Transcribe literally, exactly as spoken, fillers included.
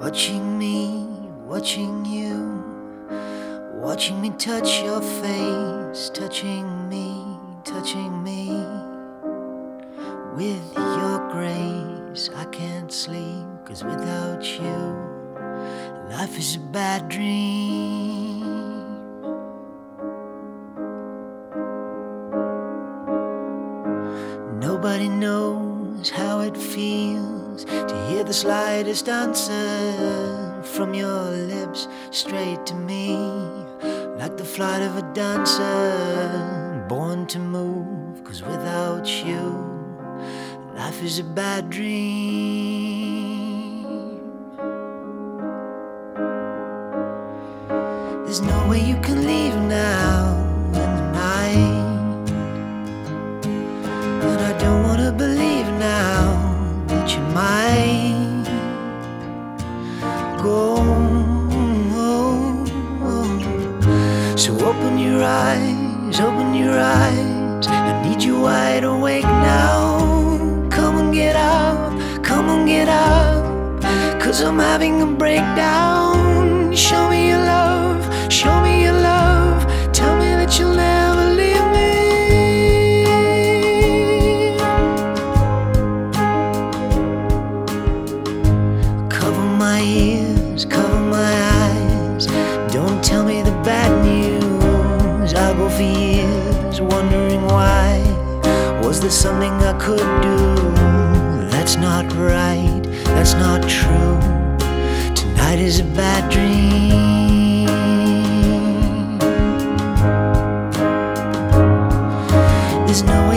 Watching me, watching you, watching me touch your face, touching me, touching me. With your grace I can't sleep, 'cause without you life is a bad dream. Nobody knows how it feels to hear the slightest answer from your lips straight to me, like the flight of a dancer born to move. 'Cause without you life is a bad dream. There's no way you can leave now in the night, and I don't wanna believe now that you might go. So open your eyes, open your eyes, I need you wide awake now. Come and get up, come and get up, 'cause I'm having a breakdown. Show me your love, show me your love, tell me that you'll never leave me. Cover my ears, cover my eyes, don't tell me the bad news. I'll go for years wondering why. Was there something I could do? That's not right, that's not true. Tonight is a bad dream. There's no